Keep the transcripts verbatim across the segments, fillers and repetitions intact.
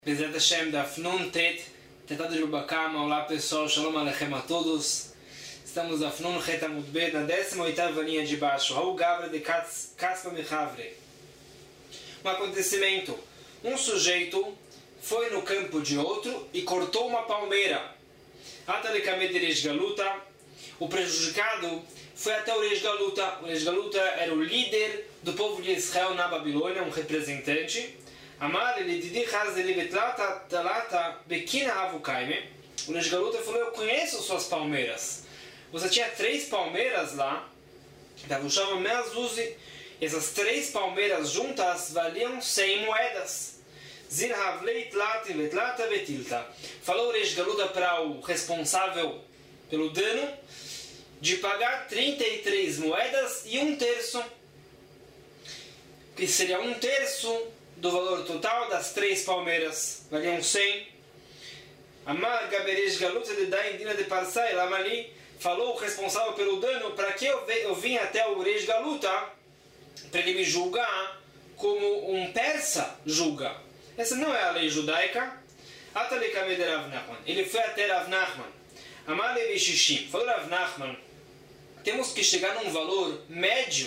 Bezerra Hashem da Fnun Tet, Tetado de Rubakama. Olá pessoal, Shalom Aleichem a todos. Estamos na Fnun Ret Amud Bet, na décima oitava linha de baixo. Raul Gavra de Kaspa Mechavre. Um acontecimento: um sujeito foi no campo de outro e cortou uma palmeira. Atalekame de Reish Galuta. O prejudicado foi até o Reish Galuta. O Reish Galuta era o líder do povo de Israel na Babilônia, um representante. Amar ele didi chaz ele betlata talata bekina avukaime. O Reish Galuta falou: eu conheço suas palmeiras. Você tinha três palmeiras lá. Davushava meazuzi. Essas três palmeiras juntas valiam cem moedas. Zir havlei tlati betlata betilta. Falou o Reish Galuta para o responsável pelo dano de pagar trinta e três moedas e um terço, que seria um terço do valor total das três palmeiras, valiam cem. Amar Gabereish Galuta de Daindina de Parsai Lamali. Falou o responsável pelo dano: para que eu, eu vim até o Reish Galuta? Para ele me julgar como um persa julga. Essa não é a lei judaica. Atalekame de Rav Nachman. Ele foi até Rav Nachman. Amar Levi Shishim. Falou Rav Nachman: temos que chegar num valor médio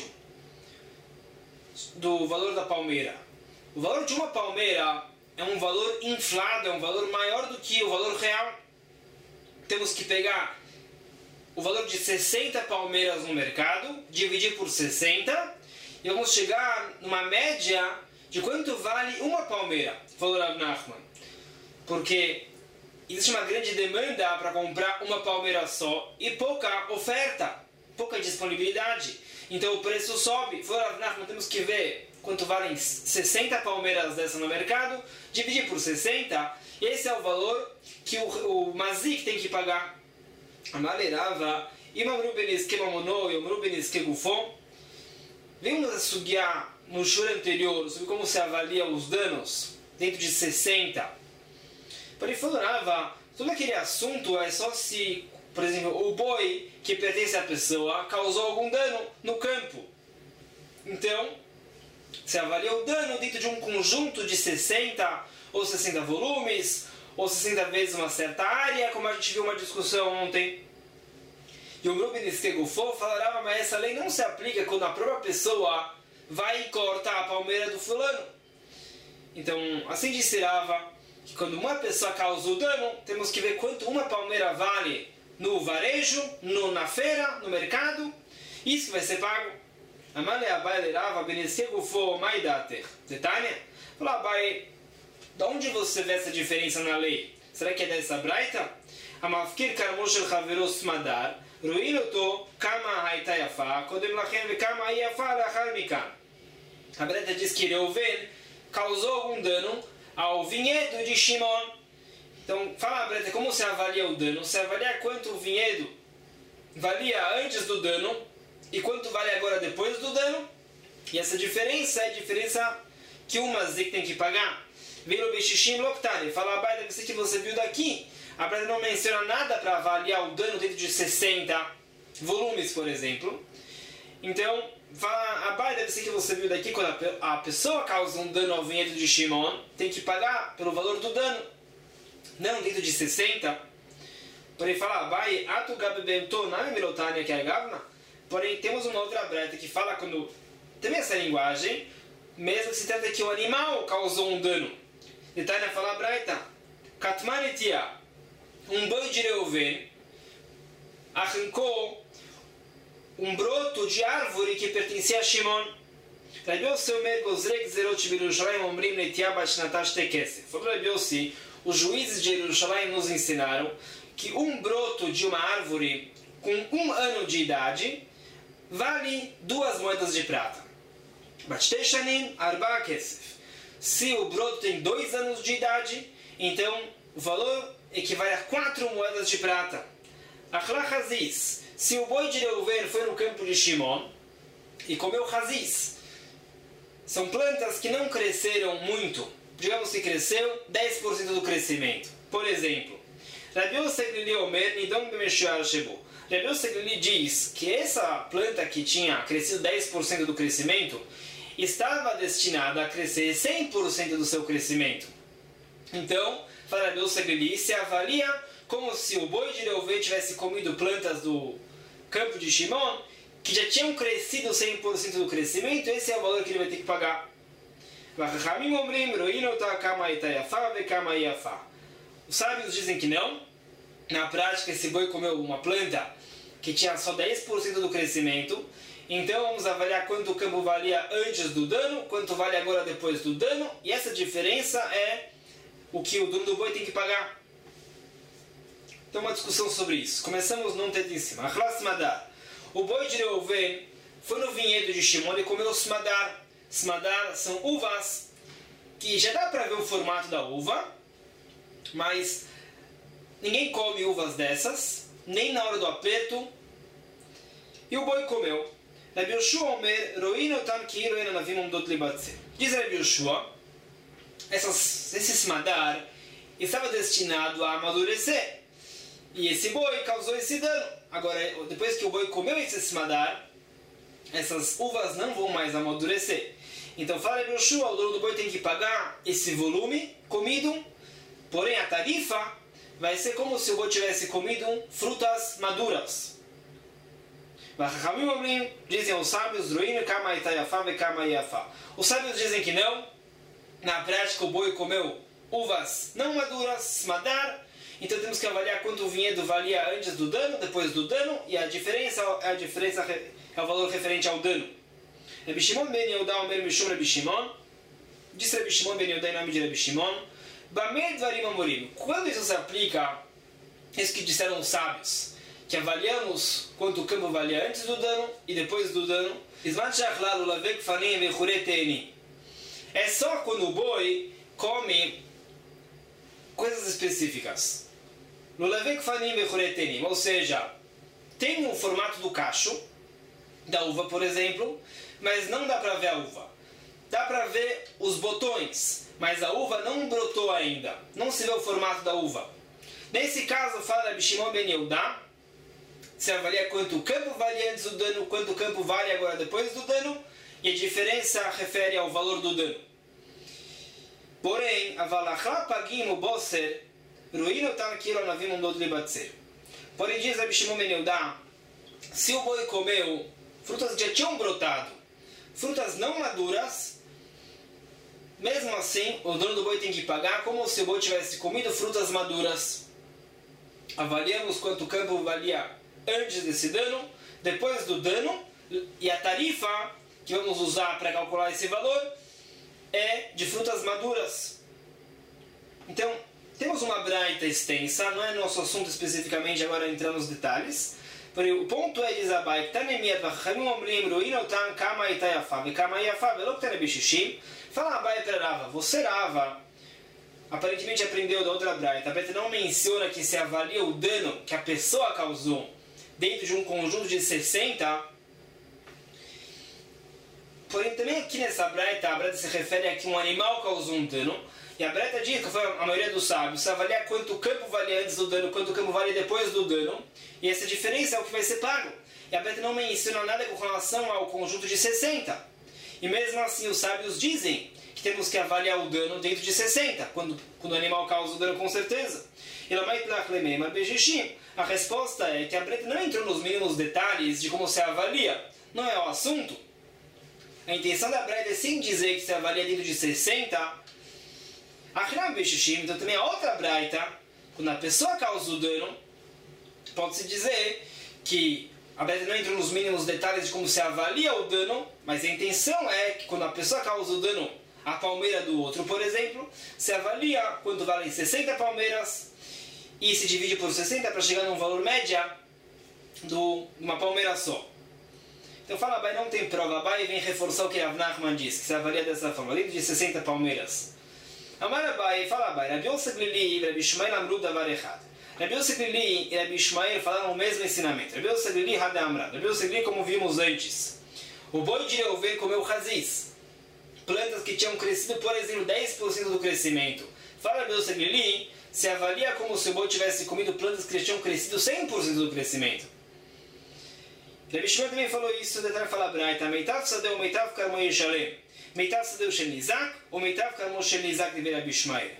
do valor da palmeira. O valor de uma palmeira é um valor inflado, é um valor maior do que o valor real. Temos que pegar o valor de sessenta palmeiras no mercado, dividir por sessenta, e vamos chegar numa média de quanto vale uma palmeira. Falou Rav Nachman. Porque existe uma grande demanda para comprar uma palmeira só e pouca oferta, pouca disponibilidade. Então o preço sobe. Falou Rav Nachman: temos que ver quanto valem sessenta palmeiras dessa no mercado, dividir por sessenta, e esse é o valor que o, o mazik tem que pagar. Amalerava, imamru beniske mamono, imamru beniske gufon. Vimos a sugiar no shur anterior sobre como se avalia os danos dentro de sessenta. Porém, falava, todo aquele assunto é só se, por exemplo, o boi que pertence à pessoa causou algum dano no campo. Então, se avalia o dano dentro de um conjunto de sessenta ou sessenta volumes, ou sessenta vezes uma certa área, como a gente viu uma discussão ontem. E o Rubin Estegufo falava: mas essa lei não se aplica quando a própria pessoa vai e corta a palmeira do fulano. Então, assim disse Rava, que quando uma pessoa causa o dano, temos que ver quanto uma palmeira vale no varejo, no, na feira, no mercado. Isso vai ser pago. Amale Abai lerava benestegufo maidater. Zetânia? Falou: Abai, de onde você vê essa diferença na lei? Será que é dessa braita? Amafkir karmo shel chaveros madar ruiloto kama haita yafa kodem lachem vekama yafa lachar mikan. A braita diz que Reuven causou algum dano ao vinhedo de Shimon. Então, fala a braita, como se avalia o dano? Se avalia quanto o vinhedo valia antes do dano e quanto vale agora depois do dano. E essa diferença é a diferença que o mazik tem que pagar. Velo Beshishim Loktari. Fala a Baida, você que você viu daqui, a Baida não menciona nada para avaliar o dano dentro de sessenta volumes, por exemplo. Então, fala a Baida, você que você viu daqui, quando a pessoa causa um dano ao vinhedo de Shimon, tem que pagar pelo valor do dano, não dentro de sessenta. Porém, fala a Baida, Atu Gabebento Nami Milotania que é Gavna. Porém, temos uma outra breta que fala quando tem essa linguagem, mesmo que se trata que o animal causou um dano. Detânia fala a breta: Katmanitia, um boi de Reuven arrancou um broto de árvore que pertencia a Shimon. Rabi Yossi Omer Gozrek Zerot Birushalayim Omrim Netia Bashnatash Tekese. Falou Rabi Yossi: os juízes de Jerusalém nos ensinaram que um broto de uma árvore com um ano de idade vale duas moedas de prata. Bateshanim arba kesef. Se o broto tem dois anos de idade, então o valor equivale a quatro moedas de prata. Achla Haziz. Se o boi de Reuven foi no campo de Shimon e comeu Haziz, são plantas que não cresceram muito. Digamos que cresceu dez por cento do crescimento. Por exemplo, Rabi Yossi Omer Nidom Bemeshuar Shebu. Rabi Yossi diz que essa planta que tinha crescido dez por cento do crescimento estava destinada a crescer cem por cento do seu crescimento. Então, fala Rabi Yosef Glili, se avalia como se o boi de Reuven tivesse comido plantas do campo de Shimon, que já tinham crescido cem por cento do crescimento, esse é o valor que ele vai ter que pagar. Os sábios dizem que não. Na prática, esse boi comeu uma planta que tinha só dez por cento do crescimento. Então vamos avaliar quanto o campo valia antes do dano, quanto vale agora depois do dano, e essa diferença é o que o dono do boi tem que pagar. Então uma discussão sobre isso. Começamos num teto em cima. O boi de Reuven foi no vinhedo de Shimon e comeu o smadar. Smadar são uvas que já dá para ver o formato da uva, mas ninguém come uvas dessas, nem na hora do aperto. E o boi comeu. Rabi Yoshua Omer, Ro'inu tam ki'ilu ein anavim omdot libatzer. Diz Rabi Yoshua, essas, esse smadar estava destinado a amadurecer. E esse boi causou esse dano. Agora, depois que o boi comeu esse smadar, essas uvas não vão mais amadurecer. Então, fala Rabi Yoshua, o dono do boi tem que pagar esse volume comido, porém a tarifa vai ser como se o boi tivesse comido frutas maduras. Dizem os sábios, os sábios dizem que não. Na prática o boi comeu uvas não maduras, smadar. Então temos que avaliar quanto o vinhedo valia antes do dano, depois do dano, e a diferença, a diferença é o valor referente ao dano. Rabi Shimon ben Yehuda Omer Mishum Rabi Shimon. Diz Rabi Shimon ben Yehuda em nome de Rabi Shimon. Bamei Dvarim Amorim. Quando isso se aplica, isso que disseram os sábios, que avaliamos quanto o campo valia antes do dano e depois do dano. É só quando o boi come coisas específicas. Ou seja, tem o formato do cacho, da uva, por exemplo, mas não dá para ver a uva. Dá para ver os botões, mas a uva não brotou ainda. Não se vê o formato da uva. Nesse caso, fala Rabi Shimon ben Yehuda, se avalia quanto o campo vale antes do dano, quanto o campo vale agora depois do dano, e a diferença refere ao valor do dano. Porém, porém diz Rabi Shimon ben Yehuda, se o boi comeu frutas que já tinham brotado, frutas não maduras, mesmo assim, o dono do boi tem que pagar como se o boi tivesse comido frutas maduras. Avaliamos quanto o campo valia antes desse dano, depois do dano, e a tarifa que vamos usar para calcular esse valor é de frutas maduras. Então, temos uma braita extensa, não é nosso assunto especificamente agora entrar nos detalhes. Porém, o ponto é, diz Abai, fala Abai para Rava, você Rava, aparentemente aprendeu da outra braita, a braita não menciona que se avalia o dano que a pessoa causou dentro de um conjunto de sessenta. Porém, também aqui nessa braita, a braita se refere a que um animal causou um dano. E a braita diz, que foi a maioria dos sábios, se avaliar quanto o campo vale antes do dano, quanto o campo vale depois do dano. E essa diferença é o que vai ser pago. E a braita não menciona nada com relação ao conjunto de sessenta. E mesmo assim, os sábios dizem que temos que avaliar o dano dentro de sessenta, quando, quando o animal causa o dano com certeza. A resposta é que a braita não entrou nos mínimos detalhes de como se avalia. Não é o assunto. A intenção da braita é sim dizer que se avalia dentro de sessenta. Então também a outra braita, quando a pessoa causa o dano, pode-se dizer que a braita não entra nos mínimos detalhes de como se avalia o dano, mas a intenção é que quando a pessoa causa o dano à palmeira do outro, por exemplo, se avalia quanto valem sessenta palmeiras e se divide por sessenta para chegar num valor média de uma palmeira só. Então fala, Abai não tem prova, Abai vem reforçar o que Rav Nachman diz, que se avalia dessa forma, dentro de sessenta palmeiras. Amar Abai, fala Abai, Rabi Yosef Glili e Rabi Ishmael amru davar echad. Rabi Yosef Glili e Rabi Ishmael falaram o mesmo ensinamento. Rabi Yosef Glili hada amra. Rabi Yosef Glili, como vimos antes, o boi de Reuven comeu raziz, plantas que tinham crescido, por exemplo, dez por cento do crescimento. Fala Rabi Yosef Glili, se avalia como se o boi tivesse comido plantas que tinham crescido cem por cento do crescimento. Rabi Ishmael também falou isso, detalhe fala Braita, Meitav sadeu, Meitav karmo yeshalem. Meitav sadeu shel nizak, ou Meitav karmo shel nizak de Rabi Ishmael.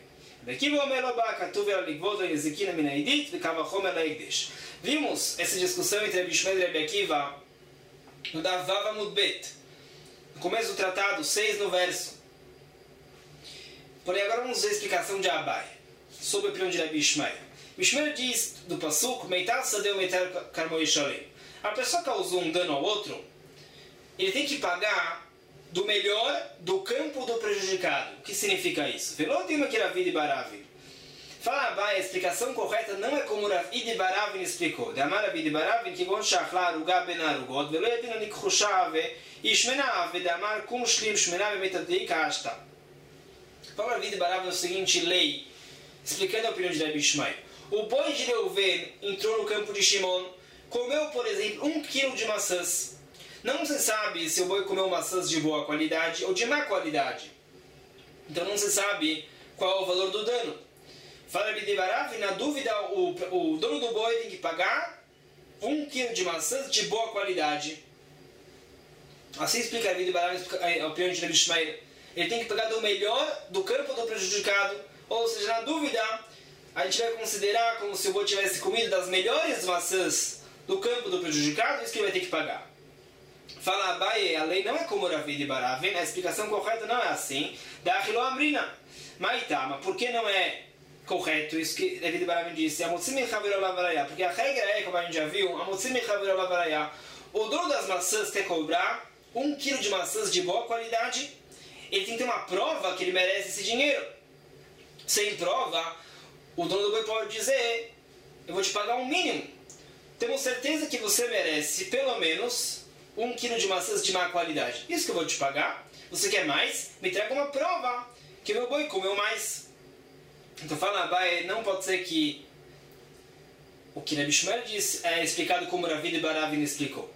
Vimos essa discussão entre Rabi Shmuel e Rabi Akiva no Davav Amud Bet, no começo do tratado, seis no verso. Porém, agora vamos ver a explicação de Abai sobre a opinião de Rabi Shmuel. Rabi Shmuel diz do Pasuk, Meital Sadeu Meital Karmo Yishalem. A pessoa causou um dano ao outro, ele tem que pagar do melhor do campo do prejudicado. O que significa isso? Velotima que Ravid Baravin. Fala Abai, a explicação correta não é como Ravid Baravin explicou. De Amar Ravid Baravin, que gon shachlar uga ben arugot, velo yedino nikhushave, ishmenave, de Amar kum shlim shmenave metadei kashta. Fala Ravid Baravin é o seguinte lei, explicando a opinião de Rabi Shmuel. O boi de Reuven entrou no campo de Shimon, comeu, por exemplo, um quilo de maçãs. Não se sabe se o boi comeu maçãs de boa qualidade ou de má qualidade. Então não se sabe qual é o valor do dano. Fala Rabi Baravin, na dúvida, o, o dono do boi tem que pagar um quilo de maçãs de boa qualidade. Assim explica Rabi Baravin a opinião de Rabi Shmuel. Ele tem que pagar do melhor do campo do prejudicado. Ou seja, na dúvida, a gente vai considerar como se o boi tivesse comido das melhores maçãs do campo do prejudicado, isso que ele vai ter que pagar. Fala Abai, a lei não é como Ravid Baravin, a explicação correta não é assim. Da Achilo Amrina. Maitama, por que não é correto isso que Ravid Baravin disse? Porque a regra é, como a gente já viu, o dono das maçãs quer cobrar um quilo de maçãs de boa qualidade, ele tem que ter uma prova que ele merece esse dinheiro. Sem prova, o dono do boi pode dizer, eu vou te pagar um mínimo. Temos certeza que você merece pelo menos um quilo de maçãs de má qualidade. Isso que eu vou te pagar. Você quer mais? Me traga uma prova que meu boi comeu mais. Então fala Abai, não pode ser que o que Rabi Shmuel disse é explicado como Ravid Baravin explicou.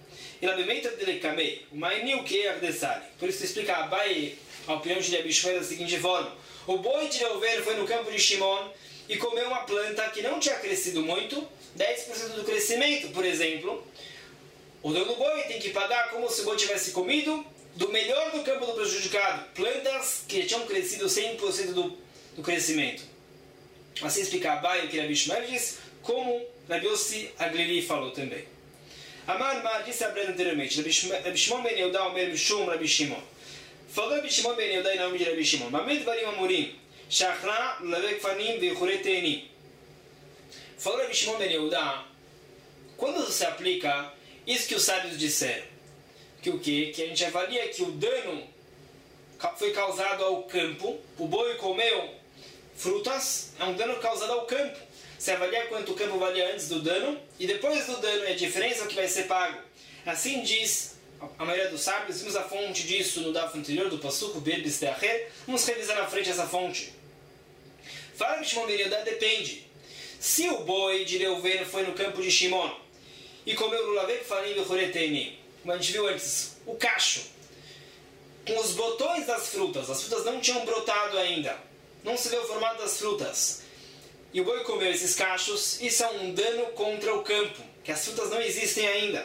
Por isso explica Abai a opinião de Rabi Shmuel da seguinte forma. O boi de Reuven foi no campo de Shimon e comeu uma planta que não tinha crescido muito, dez por cento do crescimento, por exemplo. O dono do boi tem que pagar como se o boi tivesse comido do melhor do campo do prejudicado, plantas que tinham crescido cem por cento do, do crescimento. Assim explica Abai o que Rabi Shmuel diz, como Rabi Yossi Aglili falou também. Amar Mar disse a Brenda anteriormente, Rabi Shimon ben Yehuda Omer Mishum Rabi Shimon. Falou Rabi Shimon ben Yehuda em nome de Rabi Shimon. Mamed Varim Amurim, Shachra Lavek Fanim Vechurei Teini. Falou Rabi Shimon ben Yehuda, quando se aplica isso que os sábios disseram, que o quê? Que a gente avalia que o dano foi causado ao campo, o boi comeu frutas, é um dano causado ao campo. Você avalia quanto o campo valia antes do dano, e depois do dano é a diferença que vai ser pago. Assim diz a maioria dos sábios. Vimos a fonte disso no daf anterior do Pasuk, Berbis Teacher. Vamos revisar na frente essa fonte. Fala que Shimon ben Yehuda depende. Se o boi de Reuven foi no campo de Shimon e comeu lulavek farim vechorei, como a gente viu antes, o cacho, com os botões das frutas, as frutas não tinham brotado ainda, não se vê o formato das frutas, e o boi comeu esses cachos, isso é um dano contra o campo, que as frutas não existem ainda.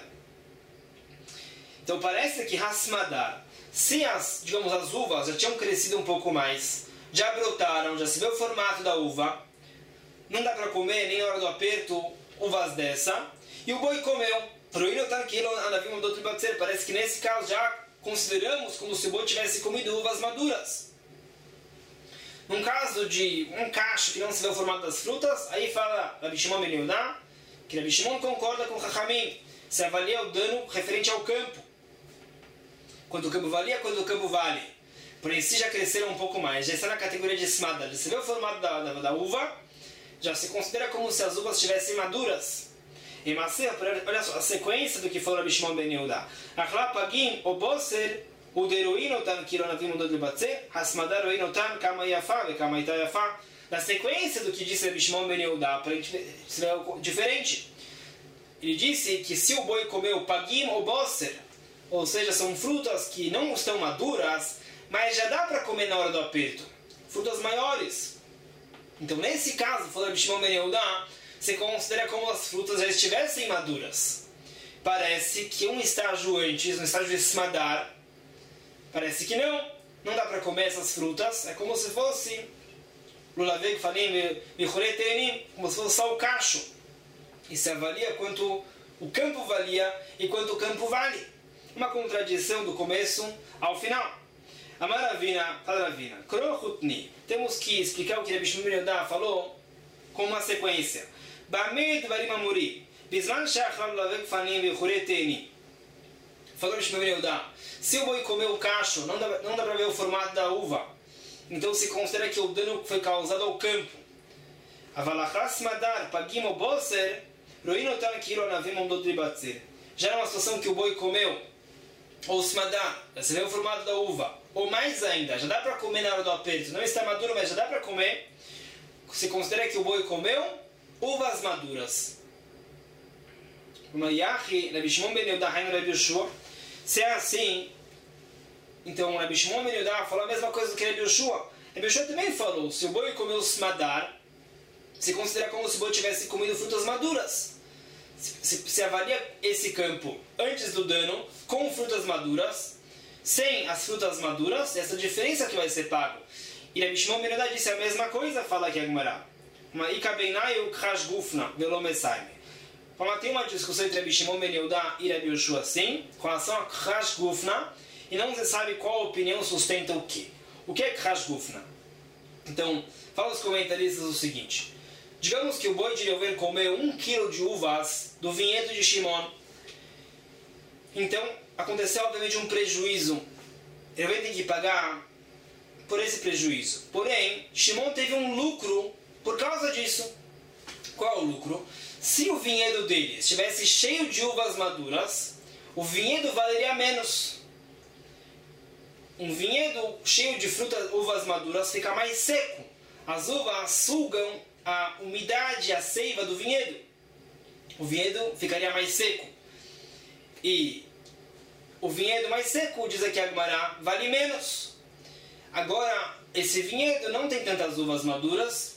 Então parece que Hasmadar, se as, digamos, as uvas já tinham crescido um pouco mais, já brotaram, já se vê o formato da uva, não dá para comer nem na hora do aperto uvas dessa, e o boi comeu. Parece que nesse caso já consideramos como se o boi tivesse comido uvas maduras. Num caso de um cacho que não se vê o formato das frutas, aí fala Rabi Shimon ben Yehuda, que Rabi Shimon concorda com Chachamim, se avalia o dano referente ao campo. Quanto o campo valia, quanto o campo vale. Porém, se já cresceram um pouco mais, já está na categoria de esmada, já se vê o formato da, da, da uva, já se considera como se as uvas estivessem maduras. E Maser, olha só, a sequência do que falou Rabi Shimon ben Yehuda. Achla pagim o boser o deruíno tan kironavim mudou de bater, hasmadar oino tan kama yafa ve kama ita yafa. Na sequência do que disse Rabi Shimon ben Yehuda, para a gente ver diferente. Ele disse que se o boi comeu pagim o boser, ou seja, são frutas que não estão maduras, mas já dá para comer na hora do aperto, frutas maiores. Então, nesse caso, falou Rabi Shimon ben Yehuda, você considera como as frutas já estivessem maduras. Parece que um estágio antes, um estágio de esmadar, parece que não. Não dá para comer essas frutas. É como se fosse lulavek fanim vichuretenim, como se fosse só o cacho. E se avalia quanto o campo valia e quanto o campo vale. Uma contradição do começo ao final. Amar Ravina, fala Ravina, Krochutni. Temos que explicar o que Rabi Shimon ben Yehuda falou com uma sequência. Bamid varim amuri. Bisman shachal lulavek fanim vichuretenim. Falou Rabi Shimon ben Yehuda, se o boi comeu o cacho, não dá, não dá para ver o formato da uva. Então se considera que o dano foi causado ao campo. Avalachas madar pagim o boser, roinotan kiro navim omdot libatzer. Já era uma situação que o boi comeu, ou smadar, você vê o formato da uva. Ou mais ainda, já dá para comer na hora do aperto. Não está maduro, mas já dá para comer. Se considera que o boi comeu uvas maduras. Uma yachi, Rabi Shimon ben Yehuda, Rabi Yoshua. Se é assim, então Rabi Shimon ben Yehuda falou a mesma coisa do que Rabi Yoshua. Rabi Yoshua também falou, se o boi comeu smadar, se considera como se o boi tivesse comido frutas maduras. Se, se, se avalia esse campo antes do dano com frutas maduras, sem as frutas maduras, essa diferença que vai ser pago. E Rabi Shimon ben Yehuda disse a mesma coisa, fala aqui a Gemara. Uma ikabeinayu khash gufna velomesaime. Fala, tem uma discussão entre Rabi Shimon ben Yehuda e Rabi Yoshua, sim, com relação a khash gufna, e não se sabe qual opinião sustenta o que. O que é khash gufna? Então, fala os comentaristas o seguinte. Digamos que o boi de Reuven comeu um quilo de uvas do vinhedo de Shimon. Então, aconteceu obviamente um prejuízo. Reuven tem que pagar por esse prejuízo. Porém, Shimon teve um lucro por causa disso. Qual é o lucro? Se o vinhedo dele estivesse cheio de uvas maduras, o vinhedo valeria menos. Um vinhedo cheio de frutas, uvas maduras fica mais seco. As uvas sugam a umidade, a seiva do vinhedo. O vinhedo ficaria mais seco. E o vinhedo mais seco, diz aqui a Gemara, vale menos. Agora, esse vinhedo não tem tantas uvas maduras.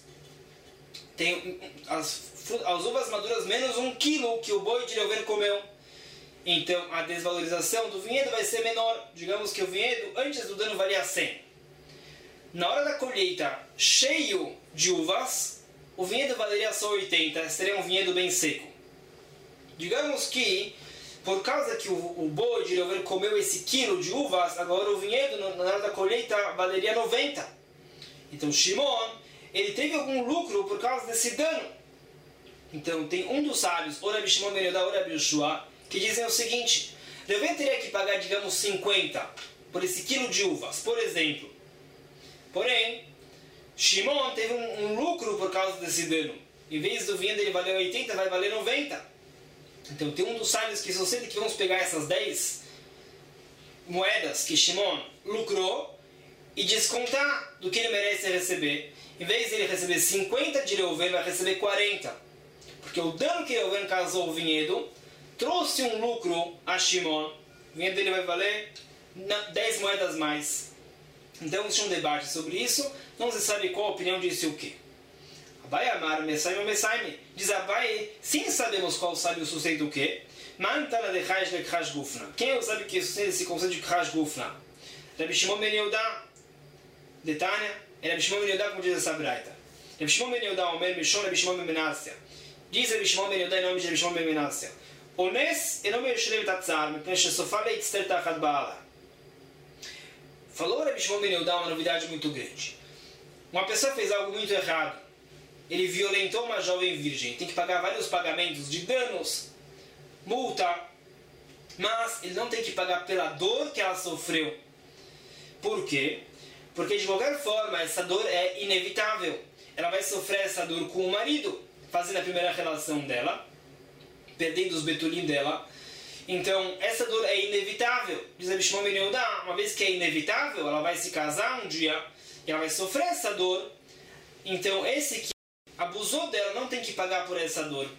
Tem as, as uvas maduras menos um quilo que o boi de Reuven comeu. Então, a desvalorização do vinhedo vai ser menor. Digamos que o vinhedo, antes do dano, valia cem. Na hora da colheita, cheio de uvas, o vinhedo valeria só oitenta, seria um vinhedo bem seco. Digamos que, por causa que o, o boi de Reuven comeu esse quilo de uvas, agora o vinhedo, na hora da colheita, valeria noventa. Então, Shimon, ele teve algum lucro por causa desse dano. Então, tem um dos sábios, ou Rabi Shimon ben Yehuda, ou Rabi Yoshua, que dizem o seguinte: Reuven teria que pagar, digamos, cinquenta por esse quilo de uvas, por exemplo. Porém, Shimon teve um, um lucro por causa desse dano. Em vez do vinhedo ele valer oitenta, vai valer noventa. Então tem um dos sábios que sustenta que vamos pegar essas dez moedas que Shimon lucrou e descontar do que ele merece receber. Em vez de ele receber cinquenta de Reuven, vai receber quarenta. Porque o dano que Reuven causou ao vinhedo trouxe um lucro a Shimon. O vinhedo dele vai valer dez moedas mais. Então existe um debate sobre isso. Não se sabe qual opinião disse o quê. Abai amar mesaim ou mesaim. Diz Abai, sim sabemos qual sábio sustenta o quê. Mantana de chash le chash gufna. Quem é o sábio que sustenta esse conceito de chash gufna? Rabi Shimon ben Yehuda, de Tânia, é Rabi Shimon ben Yehuda, como diz essa braita. Rabi Shimon ben Yehuda, Omer Mishon, Rabi Shimon ben Menassia. Diz Rabi Shimon ben Yehuda em nome de Rabi Shimon ben Menassia. Ones e nome Yeshlev tatzar, mepnei shesofa leitzter tachat ba'ala. Falou Rabi Shimon ben Yehuda uma novidade muito grande. Uma pessoa fez algo muito errado. Ele violentou uma jovem virgem. Tem que pagar vários pagamentos de danos, multa. Mas ele não tem que pagar pela dor que ela sofreu. Por quê? Porque de qualquer forma essa dor é inevitável. Ela vai sofrer essa dor com o marido, fazendo a primeira relação dela, perdendo os betulim dela. Então essa dor é inevitável. Diz Rabi Shimon ben Yehuda, uma vez que é inevitável, ela vai se casar um dia e ela vai sofrer essa dor. Então esse que abusou dela não tem que pagar por essa dor.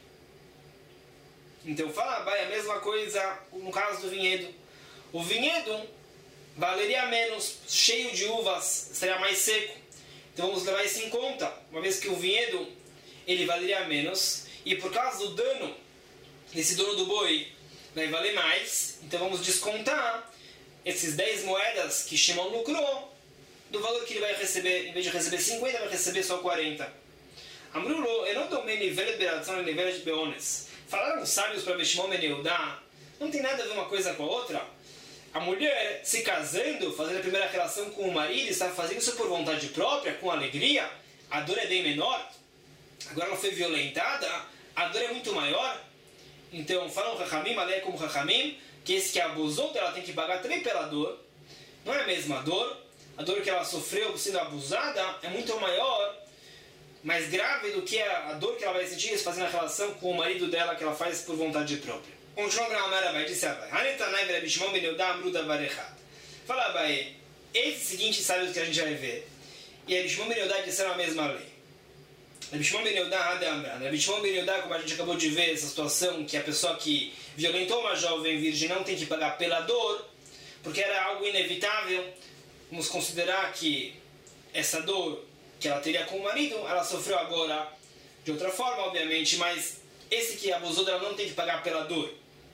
Então fala, vai, a mesma coisa no caso do vinhedo. O vinhedo valeria menos, cheio de uvas, seria mais seco. Então vamos levar isso em conta. Uma vez que o vinhedo ele valeria menos, e por causa do dano desse dono do boi vai valer mais, então vamos descontar esses dez moedas que Shimon lucrou do valor que ele vai receber. Em vez de receber cinquenta, vai receber só quarenta. Amrulo, eu não tomei nível de beração e nível de beones. Falaram os sábios para Beshimon ben Yehudá, não tem nada a ver uma coisa com a outra. A mulher se casando, fazendo a primeira relação com o marido, está fazendo isso por vontade própria, com alegria, a dor é bem menor. Agora ela foi violentada, a dor é muito maior. Então falam Chachamim, a lei é como Chachamim, que esse que abusou dela tem que pagar também pela dor. Não é a mesma dor. A dor que ela sofreu sendo abusada é muito maior, mais grave do que a dor que ela vai sentir fazendo a relação com o marido dela, que ela faz por vontade própria. Continua a Gamara, vai dizer Abai. Hanetanai v'Rabi Shimon ben Yehudá amru davar echad. Fala, Abai, esses seguintes sábios que a gente vai ver, e Rabi Shimon ben Yehudá disseram a mesma lei. Rabi Shimon ben Yehudá hade amran. Rabi Shimon ben Yehudá, como a gente acabou de ver, essa situação que a pessoa que violentou uma jovem virgem não tem que pagar pela dor, porque era algo inevitável. Vamos considerar que essa dor que ela teria com o marido, ela sofreu agora de outra forma, obviamente, mas esse que abusou dela não tem que pagar pela dor.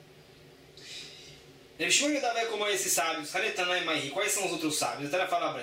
Rabi Shimon ben Yehudá é como esses sábios. Quais são os outros sábios? Até ela fala,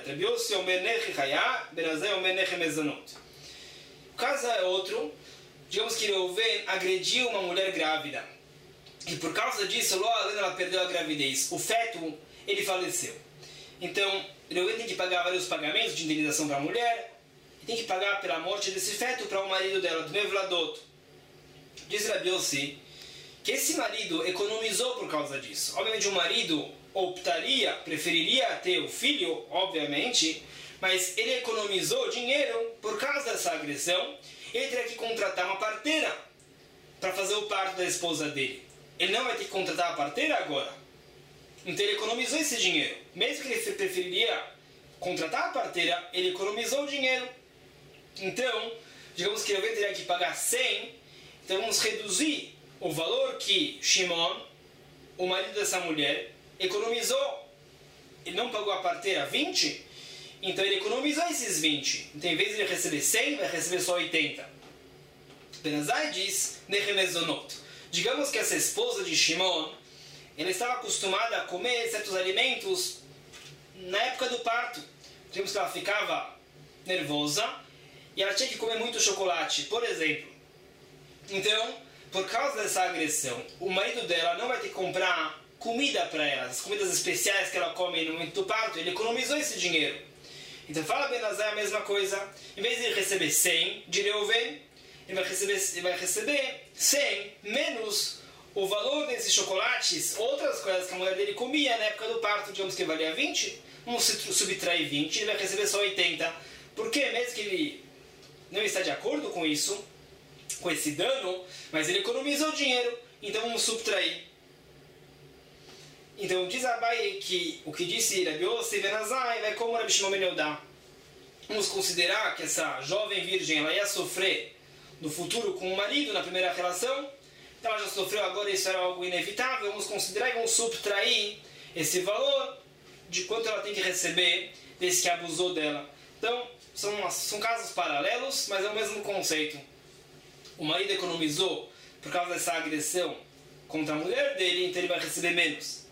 o caso é outro, digamos que Reuven agrediu uma mulher grávida, e por causa disso, logo ela perdeu a gravidez, o feto, ele faleceu. Então, Reuven tem que pagar vários pagamentos de indenização para a mulher, e tem que pagar pela morte desse feto para o marido dela, do Mevladot. Diz Rabi Yossi que esse marido economizou por causa disso. Obviamente o marido optaria, preferiria ter o filho, obviamente, mas ele economizou dinheiro por causa dessa agressão. Ele teria que contratar uma parteira para fazer o parto da esposa dele. Ele não vai ter que contratar a parteira agora. Então ele economizou esse dinheiro. Mesmo que ele preferiria contratar a parteira, ele economizou o dinheiro. Então, digamos que ele teria que pagar cem, então vamos reduzir o valor que Shimon, o marido dessa mulher, economizou. Ele não pagou a parteira vinte, então ele economizou esses vinte. Então em vez de ele receber cem, vai receber só oitenta. Benazai diz, Nechemezonot. Digamos que essa esposa de Shimon, ela estava acostumada a comer certos alimentos na época do parto. Digamos que ela ficava nervosa e ela tinha que comer muito chocolate, por exemplo. Então, por causa dessa agressão, o marido dela não vai ter que comprar comida para ela, as comidas especiais que ela come no momento do parto, ele economizou esse dinheiro. Então fala Benazai a mesma coisa. Em vez de ele receber cem de Reuven, ele vai receber, ele vai receber cem menos o valor desses chocolates, outras coisas que a mulher dele comia na época do parto, digamos que valia vinte, vamos subtrair vinte, ele vai receber só oitenta. Porque mesmo que ele não está de acordo com isso, com esse dano, mas ele economizou dinheiro, então vamos subtrair. Então diz Abai que o que disse Rabi Yossi Benazai vai como Rabi Shimon ben Yehudá. Vamos considerar que essa jovem virgem ela ia sofrer no futuro com o marido na primeira relação, então ela já sofreu agora, isso era algo inevitável, vamos considerar e vamos subtrair esse valor de quanto ela tem que receber desse que abusou dela. Então são, são casos paralelos, mas é o mesmo conceito. O marido economizou por causa dessa agressão contra a mulher dele, então ele vai receber menos.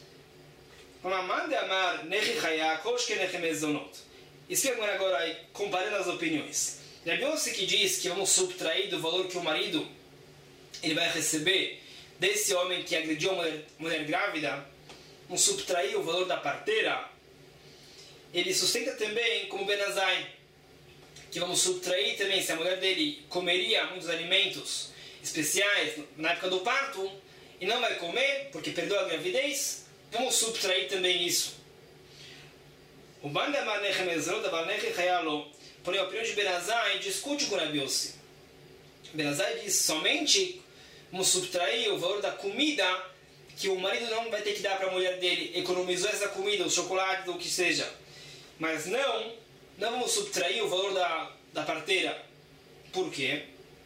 Explica agora aí, comparando as opiniões. Rabi Yossi que diz que vamos subtrair do valor que o marido ele vai receber desse homem que agrediu a mulher, mulher grávida, vamos subtrair o valor da parteira. Ele sustenta também como Benazai, que vamos subtrair também se a mulher dele comeria muitos alimentos especiais na época do parto e não vai comer porque perdeu a gravidez, vamos subtrair também isso. O Bandamar Nechemezonot da Barnech Chayalo, porém a opinião de Benazai discute com Rabi Yossi. Benazai diz somente vamos subtrair o valor da comida que o marido não vai ter que dar para a mulher dele, economizou essa comida, os chocolates ou o que seja, mas não não vamos subtrair o valor da, da parteira. Por quê?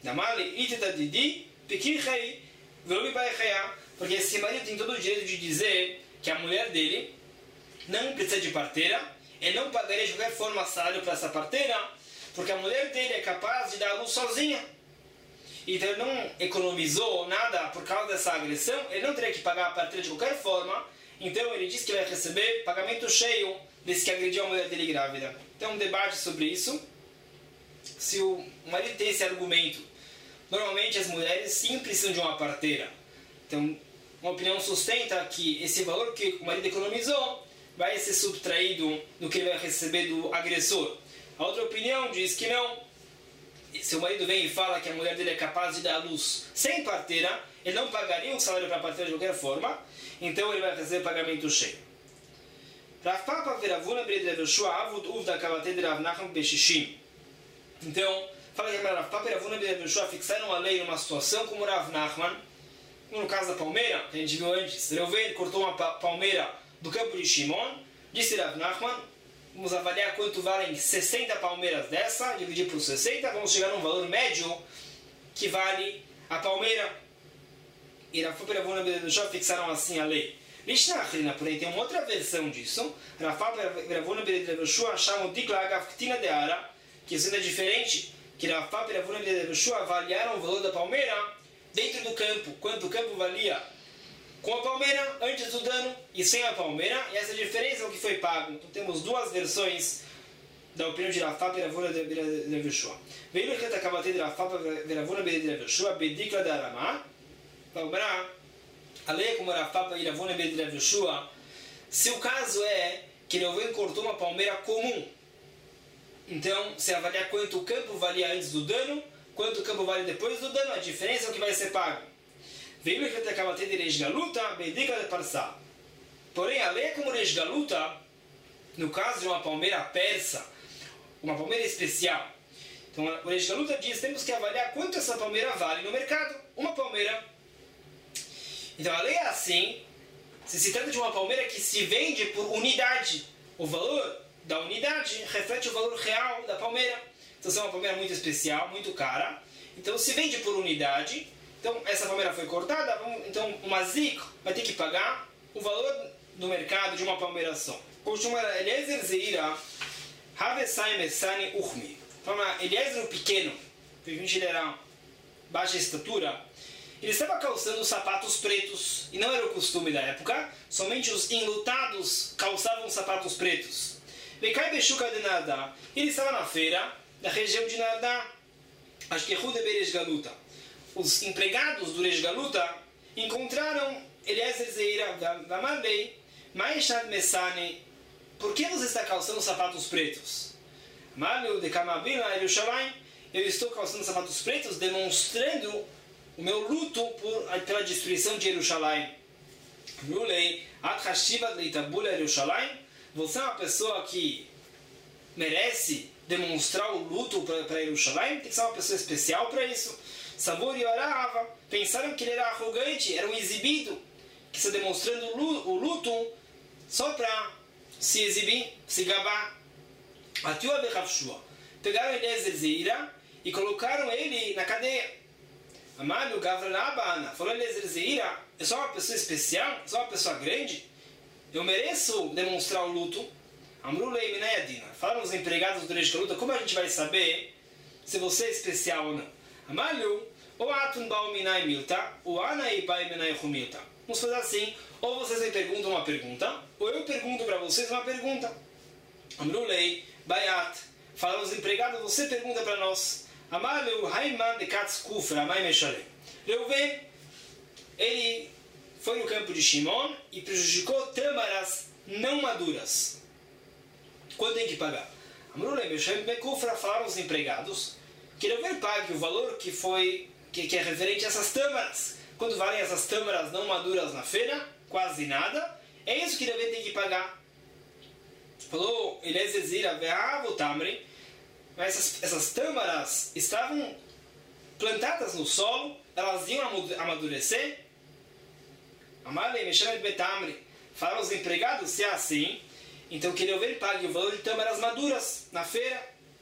Porque esse marido tem todo o direito de dizer que a mulher dele não precisa de parteira, ele não pagaria de qualquer forma salário para essa parteira, porque a mulher dele é capaz de dar a luz sozinha. Então ele não economizou nada por causa dessa agressão, ele não teria que pagar a parteira de qualquer forma, então ele diz que vai receber pagamento cheio desse que agrediu a mulher dele grávida. Tem um debate sobre isso. Se o marido tem esse argumento, normalmente as mulheres sim precisam de uma parteira. Então, uma opinião sustenta que esse valor que o marido economizou vai ser subtraído do que ele vai receber do agressor. A outra opinião diz que não. Se o marido vem e fala que a mulher dele é capaz de dar à luz sem parteira, ele não pagaria o salário para a parteira de qualquer forma, então ele vai receber pagamento cheio. Rav Papa veravuna b'Rav Yehoshua avud uvda kavatei de Rav Nachman b'shishim. Então, fala que Rav Papa e Rav Yehoshua fixaram a lei numa situação como Rav Nachman, no caso da palmeira, que a gente viu antes. Reuven cortou uma palmeira do campo de Shimon, disse Rav Nachman, vamos avaliar quanto valem sessenta palmeiras dessa, dividir por sessenta, vamos chegar a um valor médio que vale a palmeira. E Rav Papa e Rav Yehoshua fixaram assim a lei. Mishnah, porém, tem uma outra versão disso. Rav Papa e Rav Yehoshua chamam de Klagavktina de Ara, que isso ainda é diferente, que Rav Papa e Rav Yehoshua avaliaram o valor da palmeira dentro do campo, quanto o campo valia com a palmeira antes do dano e sem a palmeira, e essa diferença é o que foi pago. Então temos duas versões da opinião de Rav Papa e Rav Yehoshua. Veio que acabatei de Rav Papa e Rav Yehoshua bedikla de Aramá. A lei é como Rav Papa e Rav Yehoshua. Se o caso é que Reuven cortou uma palmeira comum, então se avaliar quanto o campo valia antes do dano, quanto o campo vale depois do dano, a diferença é o que vai ser pago. Veio que acabatei de Reish Galuta bedikla de Parsá. Porém, a lei é como Reish Galuta, no caso de uma palmeira persa, uma palmeira especial. Então, o Reish Galuta diz que temos que avaliar quanto essa palmeira vale no mercado. Uma palmeira. Então, a lei é assim, se se trata de uma palmeira que se vende por unidade. O valor da unidade reflete o valor real da palmeira. Então, se é uma palmeira muito especial, muito cara, então se vende por unidade. Então, essa palmeira foi cortada, então uma zik vai ter que pagar o valor do mercado de uma palmeira só. Costuma Eliezer Zeira, Havesai Messani Uchmi. Fala, Eliezer o pequeno, provavelmente ele era baixa estatura, ele estava calçando sapatos pretos, e não era o costume da época, somente os enlutados calçavam sapatos pretos. Becai Bechuca de Nardá, ele estava na feira da região de Nardá, acho que é Rude Beres Galuta. Os empregados do Reish Galuta encontraram Eliezer Zeira da Marlei, Maishad Messani, por que você está calçando sapatos pretos? Maleu de Kamabila Yerushalayim, eu estou calçando sapatos pretos demonstrando o meu luto por, pela destruição de Yerushalayim. Rulei, Athashiva Leitabula Yerushalayim, você é uma pessoa que merece demonstrar o luto para Yerushalayim, tem que ser uma pessoa especial para isso. Sabor e Arava pensaram que ele era arrogante, era um exibido, que está demonstrando o luto só para se exibir, se gabar. Atua Bechavshua. Pegaram Eliezer Zeira e colocaram ele na cadeia. Amalho Gavranabana falou: Eliezer Zeira, eu sou uma pessoa especial, eu sou uma pessoa grande, eu mereço demonstrar o luto. Amrulei Minayadina. Falaram os empregados do Reish Galuta: como a gente vai saber se você é especial ou não? Amalho, ou Atun Bauminai Milta, ou Anai Baiminai Humilta. Vamos fazer assim: ou vocês me perguntam uma pergunta, ou eu pergunto para vocês uma pergunta. Amrulei, Bayat. Falaram os empregados: você pergunta para nós. Amalhu, Haiman de Katz Kufra, Mai Meshalem. Reuven, ele foi no campo de Shimon e prejudicou tâmaras não maduras. Quanto tem que pagar? Amrulei, Meshalem Bekufra. Falaram os empregados que Reuven pague o valor que foi que, que é referente a essas tâmaras. Quanto valem essas tâmaras não maduras na feira? Quase nada. É isso que Reuven tem que pagar. Falou Eliezer Zeira, Ve'avu Tamri. Mas essas, essas tâmaras estavam plantadas no solo, elas iam amadurecer. Amalei Meshamet Betamri. Falaram os empregados: se é assim, então que Reuven pague o valor de tâmaras maduras na feira.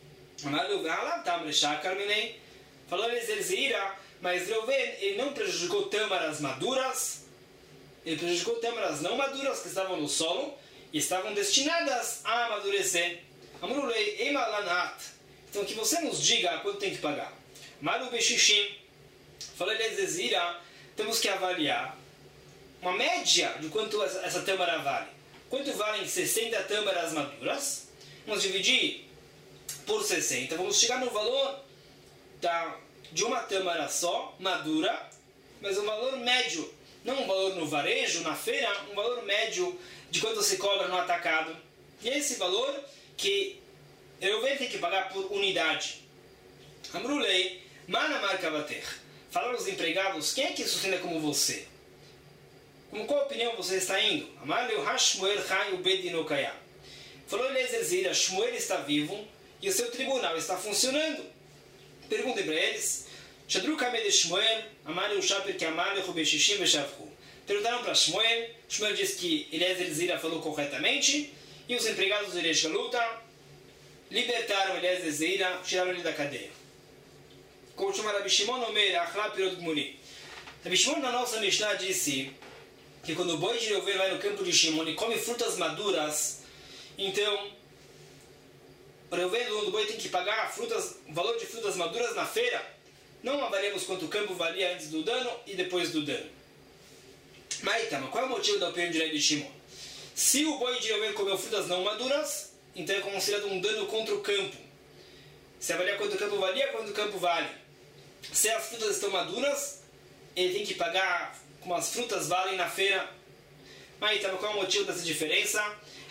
Falou Eliezer Zeira, mas Reuven, ele não prejudicou tâmaras maduras, ele prejudicou tâmaras não maduras que estavam no solo e estavam destinadas a amadurecer. Amrulei Emalanat. Então que você nos diga quanto tem que pagar. Maru Beshishim. Falou Eliezer Zeira, temos que avaliar uma média de quanto essa tâmara vale. quanto valem sessenta tâmaras maduras? Vamos dividir por sessenta. Vamos chegar no valor da, de uma tâmara só, madura, mas um valor médio. Não um valor no varejo, na feira, um valor médio de quanto se cobra no atacado. E esse valor que eu venho ter que pagar por unidade. Amrulei, mana marca bater. Falaram os empregados, quem é que sustenta como você? Com qual opinião você está indo? Amaleu Hashmuel Chai Ubedino Kaya. Falou Eliezer Zira, Shmuel está vivo e o seu tribunal está funcionando. Perguntem para eles. Shadru Kameh de Shmuel, Amaleu Shapir que Amaleu Rubeshishim Veshavhu. Perguntaram para Shmuel. Shmuel disse que Eliezer Zira falou corretamente. E os empregados de Reish Galuta libertaram Eliezer Zira, tiraram ele da cadeia. Como chama Rabi Shimon Omer, Achla Pirot Gmuri. Rabi Shimon na nossa Mishnah disse que quando o boi de Reuven vai no campo de Shimon e come frutas maduras, então o Reuven do boi tem que pagar frutas, o valor de frutas maduras na feira. Não avaliamos quanto o campo valia antes do dano e depois do dano. Mas então, qual é o motivo da opinião de Rabi Shimon? Se o boi de Reuven comeu frutas não maduras, então é considerado um dano contra o campo. Se avaliar quanto o campo valia, quanto o campo vale. Se as frutas estão maduras, ele tem que pagar como as frutas valem na feira. Mas então, qual é o motivo dessa diferença?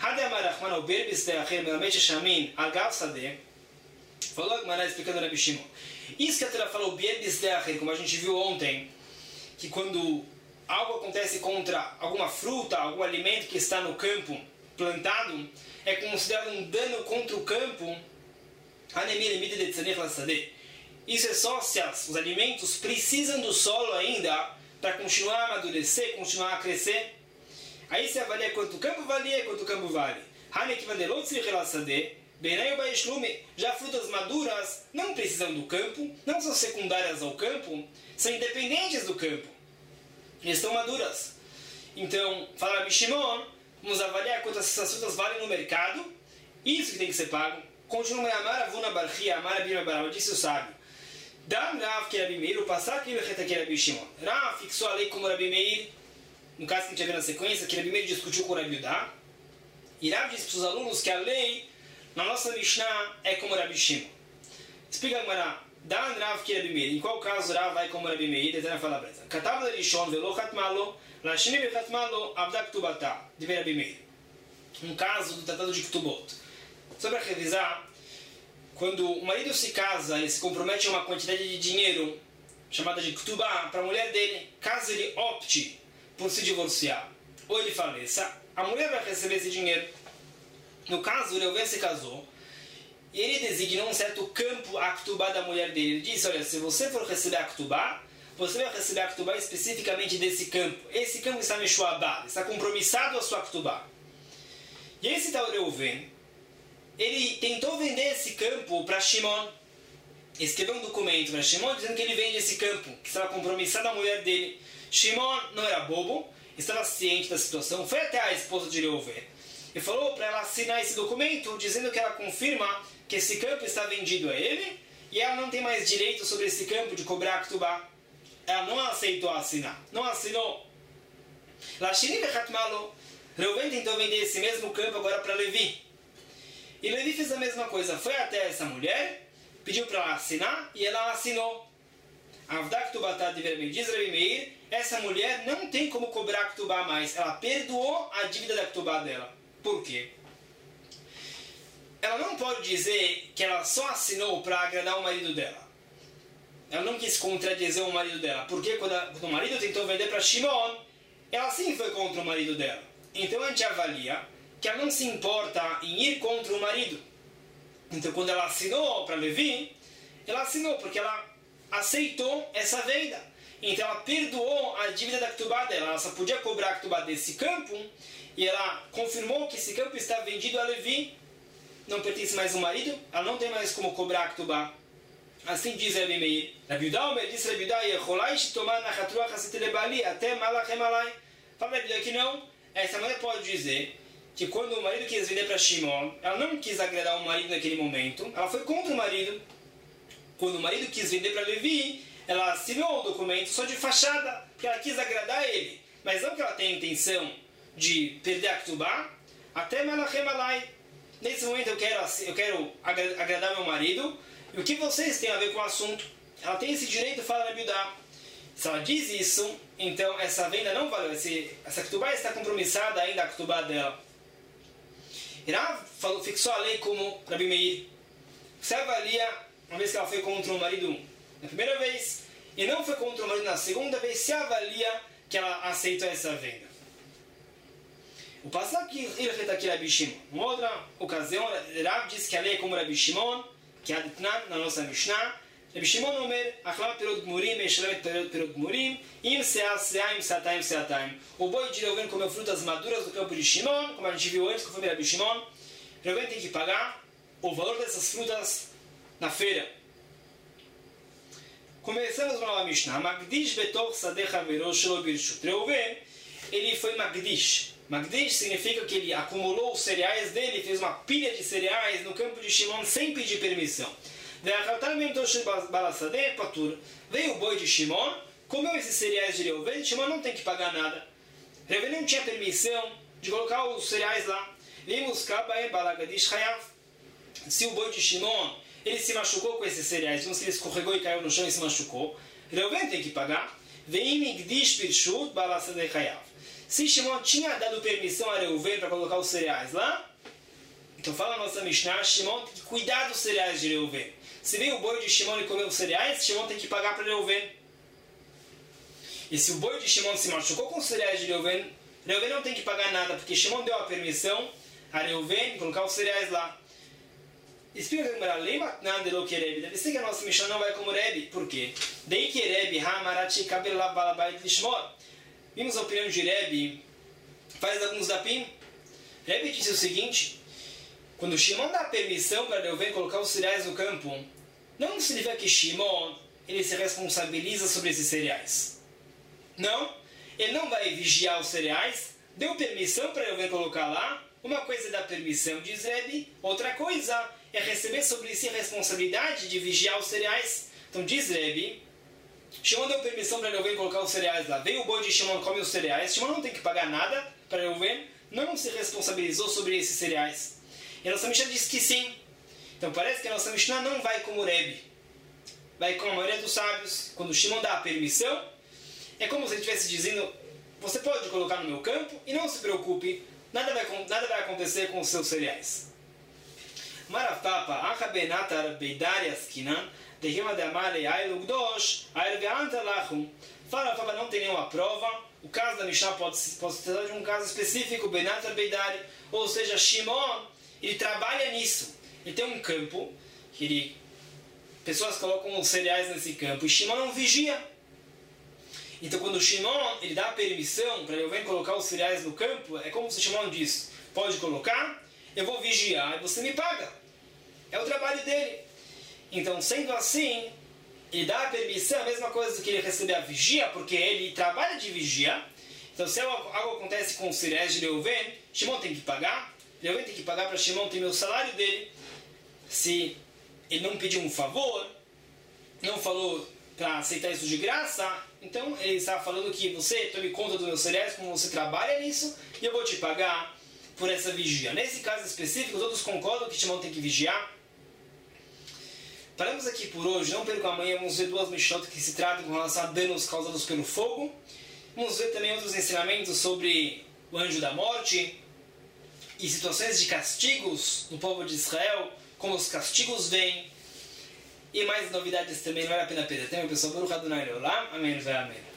Falou a Gemara explicando o Rabi Shimon. Isso que a Torá falou, como a gente viu ontem, que quando algo acontece contra alguma fruta, algum alimento que está no campo plantado, é considerado um dano contra o campo. Isso é só se os alimentos precisam do solo ainda para continuar a amadurecer, continuar a crescer. Aí você avalia quanto o campo valia e quanto o campo vale. Já frutas maduras não precisam do campo, não são secundárias ao campo, são independentes do campo. Estão maduras. Então, fala Rabi Shimon, vamos avaliar quantas essas frutas valem no mercado. Isso que tem que ser pago. Continua a Amar Avuna Barchia, Amar Abima Barama, disse o sábio. Dam Rav que Rabi Meir, o passar que Reta Rabi Shimon. Rav fixou a lei como Rabi Meir, no caso que a gente já viu na sequência, que Rabi Meir discutiu com Rabi Udá. E Rav disse para os alunos que a lei, na nossa Mishnah, é como Rabi Shimon. Explica a Gemara. Dan Rav que Rabi Meir. Em qual caso Rav vai como Rabi Meir? Detalhe fala a presa. Katav de Rishon velo chatmalo, lashini ve chatmalo, abdak tubata. De Rabi Meir. Um caso do Tratado de Ktubot. Só para revisar, quando o marido se casa e se compromete a uma quantidade de dinheiro chamada de Ktubá para a mulher dele, caso ele opte por se divorciar ou ele faleça, a mulher vai receber esse dinheiro. No caso, o Reuven se casou e ele designou um certo campo a Ktubá da mulher dele. Ele disse, olha, se você for receber a Ktubá, você vai receber a Ktubá especificamente desse campo. Esse campo está Meshuabá, está compromissado a sua Ktubá. E esse tal Reuven, ele tentou vender esse campo para Shimon. Escreveu um documento para Shimon dizendo que ele vende esse campo, que estava compromissado a mulher dele. Shimon não era bobo, estava ciente da situação, foi até a esposa de Reuven e falou para ela assinar esse documento dizendo que ela confirma que esse campo está vendido a ele e ela não tem mais direito sobre esse campo de cobrar a Ktubá. Ela não aceitou assinar, não assinou. Lashini vechatmalo. Reuven tentou vender esse mesmo campo agora para Levi. E Levi fez a mesma coisa, foi até essa mulher, pediu para ela assinar e ela assinou. Avdak Tubatá de Rabi, diz Rabi Meir, essa mulher não tem como cobrar a Ktubá mais, ela perdoou a dívida da Ktubá dela. Por quê? Ela não pode dizer que ela só assinou para agradar o marido dela. Ela não quis contradizer o marido dela, porque quando, a, quando o marido tentou vender para Shimon, ela sim foi contra o marido dela. Então a gente avalia que ela não se importa em ir contra o marido. Então quando ela assinou para Levi, ela assinou porque ela aceitou essa venda. Então ela perdoou a dívida da Ktubá dela. Ela só podia cobrar a Ktubá desse campo e ela confirmou que esse campo está vendido a Levi. Não pertence mais ao marido, ela não tem mais como cobrar a Ktubá. Assim diz Rabi Meir. Rabi Udá diz Rabi Udá, Yecholai shitomar nachatruach hasitelebali até malachem alai. Fala Rabi Udá que não. Essa mulher pode dizer que quando o marido quis vender para Shimon, ela não quis agradar o marido naquele momento, ela foi contra o marido. Quando o marido quis vender para Levi, ela assinou o documento só de fachada, porque ela quis agradar ele. Mas não que ela tenha intenção de perder a Ktubá, até Malachem Alai. Nesse momento eu quero, eu quero agradar meu marido, e o que vocês têm a ver com o assunto? Ela tem esse direito, fala Rabi Yudá. Se ela diz isso, então essa venda não valeu, esse, essa Ketubá está compromissada ainda a Ketubá dela. Rav falou, fixou a lei como Rabi Meir. Você avalia, uma vez que ela foi contra o marido na primeira vez, e não foi contra o marido na segunda vez, se avalia que ela aceitou essa venda. O passado que ele reflete aqui Rabi Shimon. Uma outra ocasião, Rav diz que a lei é como Rabi Shimon, que é Aditnan na nossa Mishnah. Rabi Shimon omer, Achlama perot gmurim, Meshlemet perot gmurim, Im seah seah, Im seataim seataim. O boi de Reuven comeu frutas maduras do campo de Shimon, como a gente viu antes, que foi Rabi Shimon. Reuven tem que pagar o valor dessas frutas na feira. Começamos uma nova Mishnah. Magdish betor sadeh havero shelo birshut. Reuven, ele foi Magdish. Magdish significa que ele acumulou os cereais dele, fez uma pilha de cereais no campo de Shimon sem pedir permissão. Veio o boi de Shimon, comeu esses cereais de Reuven, Shimon não tem que pagar nada. Reuven não tinha permissão de colocar os cereais lá. Se o boi de Shimon ele se machucou com esses cereais, então se ele escorregou e caiu no chão e se machucou, Reuven tem que pagar. Se Shimon tinha dado permissão a Reuven para colocar os cereais lá, então fala a nossa Mishnah, Shimon tem que cuidar dos cereais de Reuven. Se veio o boi de Shimon e comeu os cereais, Shimon tem que pagar para Reuven. E se o boi de Shimon se machucou com os cereais de Reuven, Reuven não tem que pagar nada, porque Shimon deu a permissão a Reuven de colocar os cereais lá. Explica que deve ser que a nossa Mishnah não vai como Rebbe. Por quê? Dei que Rebbe Hamarachi Kabelav Balabait Lishmor. Vimos a opinião de Rebbe, faz alguns dapim. Rebbe disse o seguinte: quando Shimon dá permissão para Reuven colocar os cereais no campo, não significa que Shimon ele se responsabiliza sobre esses cereais. Não, ele não vai vigiar os cereais, deu permissão para Reuven colocar lá. Uma coisa é dar permissão, diz Rebbe, outra coisa é receber sobre si a responsabilidade de vigiar os cereais. Então diz Rebbe, Shimon deu permissão para Reuven colocar os cereais lá. Veio o boi de Shimon, come os cereais. Shimon não tem que pagar nada para Reuven, não se responsabilizou sobre esses cereais. E a nossa Mishnah diz que sim. Então parece que a nossa Mishnah não vai como Rebbe. Vai com a maioria dos sábios. Quando Shimon dá a permissão, é como se ele estivesse dizendo: você pode colocar no meu campo e não se preocupe, nada vai, nada vai acontecer com os seus cereais. Marafapa, Achabenatar Beidarias Kinan. Fala, Fala, não tem nenhuma prova. O caso da Mishnah pode, pode se tratar de um caso específico, Benatar Beidari, ou seja, Shimon, ele trabalha nisso. Ele tem um campo, que ele, pessoas colocam os cereais nesse campo, e Shimon não vigia. Então, quando o Shimon ele dá a permissão para Reuven colocar os cereais no campo, é como se o Shimon diz: pode colocar, eu vou vigiar e você me paga. É o trabalho dele. Então, sendo assim, ele dá a permissão, a mesma coisa do que ele receber a vigia, porque ele trabalha de vigia. Então, se algo, algo acontece com os cereais de Reuven, Shimon tem que pagar. Reuven tem que pagar para Shimon ter o salário dele. Se ele não pediu um favor, não falou para aceitar isso de graça, então ele está falando que você tome conta dos meus cereais, como você trabalha nisso, e eu vou te pagar por essa vigia. Nesse caso específico, todos concordam que Shimon tem que vigiar. Paramos aqui por hoje, não perca amanhã, vamos ver duas Mishnot que se tratam com relação a danos causados pelo fogo. Vamos ver também outros ensinamentos sobre o anjo da morte e situações de castigos no povo de Israel, como os castigos vêm. E mais novidades também, não vale a pena perder tempo, pessoal. Baruch Adonai Leolam. Amém. Amém.